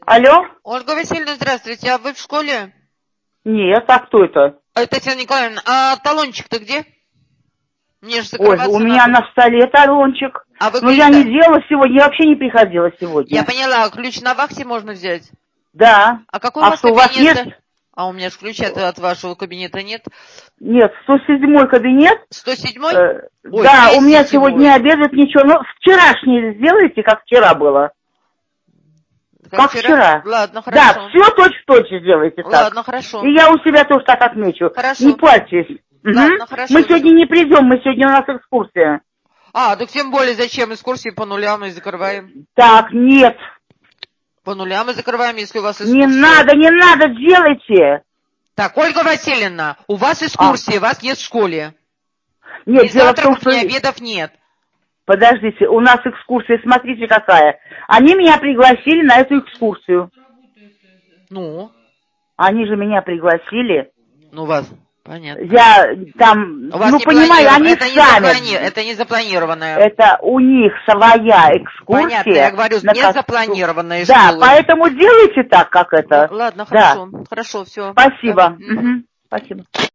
Алло? Ольга Васильевна, здравствуйте. А вы в школе? Нет, а кто это? Татьяна Николаевна, а талончик-то где? Мне же Ой, закрываться у меня надо. на столе талончик. А вы Но ключ я не делала сегодня, я вообще не приходила сегодня. Я поняла, ключ на вахте можно взять? Да. А какой у вас что, у вас кабинет? есть? А у меня же ключа от вашего кабинета нет. Нет, 107-й кабинет. 107-й? Да, у меня сегодня не обедает ничего. Ну, вчерашний сделайте, как вчера было. Как вчера. Ладно, хорошо. Да, все точь-в-точь сделайте так. Ладно, хорошо. И я у себя тоже так отмечу. Хорошо. Не парьтесь. Ладно, хорошо. Мы сегодня не придем, мы сегодня у нас экскурсия. Так тем более зачем экскурсии по нулям и закрываем? Так, нет. По нулям и закрываем, если у вас экскурсия. Не надо, делайте. Так, Ольга Васильевна, у вас экскурсия, вас нет в школе. Нет, ни дело в том, завтраков, что... ни обедов нет. Подождите, у нас экскурсия, смотрите какая. Они меня пригласили на эту экскурсию. Ну? Они же меня пригласили. Ну, вас, понятно. Я там, У вас ну, понимаю, они сами. Это не запланированное. Это у них своя экскурсия. Понятно, я говорю, не запланированная школа. Да, поэтому делайте так, как это. Ладно, хорошо, хорошо, все. Спасибо. Спасибо.